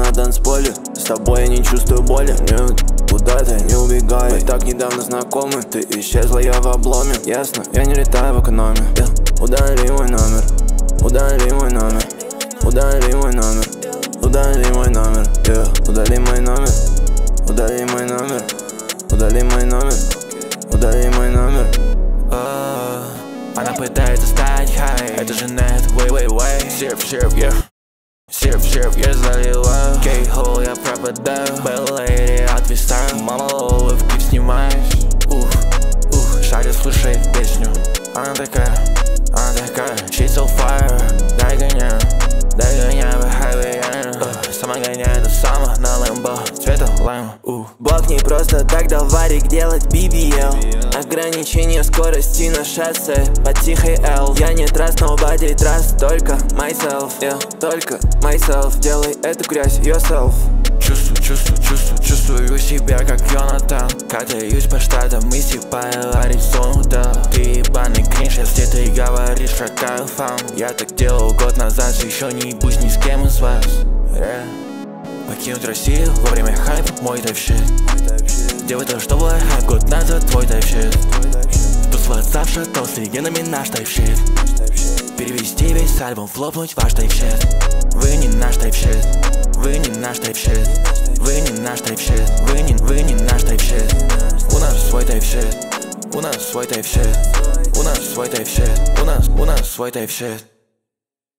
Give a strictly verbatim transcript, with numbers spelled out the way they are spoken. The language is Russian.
на танцполе. С тобой я не чувствую боли, нет, куда ты не убегай. Мы так недавно знакомы, ты исчезла, я в обломе. Ясно, я не летаю в экономе, yeah. Удали мой номер, удали мой номер, удали мой номер, удали мой номер, yeah. Удали мой номер, удали мой номер, удали мой номер, удали мой номер. Oh, она пытается стать хай, это же нет, way, way, way. Сироп, сироп, yeah. Сироп, сироп, я заливаю. Кейхол, я пропадаю. Bad lady, отвисаю. Мама, ловы, в клип снимаюсь. Ух, ух, шарит, слушает песню. Она такая, она такая. She's so fire, дай гоняю, дай гоняю по хайвею. Сама гоняет до сама на лэмбо, цвета лайм. Бог не просто так дал варик делать би би эл. Ограничение скорости на шоссе под тихой L. Я не trust nobody, trust только myself, yeah. Только myself, делай эту грязь yourself. Чувствую, чувствую, чувствую, чувствую себя как Йонатан. Катаюсь по штатам и степаю Аризону, да. Ты ебаный кринж, если ты говоришь, шагаю фан. Я так делал год назад, еще не ебусь ни с кем из вас, yeah. Покинуть Россию во время хайпа, мой тайп-щит. Делай то, что было хайп год назад, твой тайп-щит. Тусло завтра, то с легендами наш тайп-щит. Перевести весь альбом, флопнуть ваш тайп-щит. Вы не наш тайп-щит, вы не наш тайп-щит, вы не наш тайп-щит, вы не, вы не наш тайп-щит. У нас свой тайп-щит, у нас свой тайп-щит, у нас свой тайп-щит, у нас, у нас свой тайп-щит.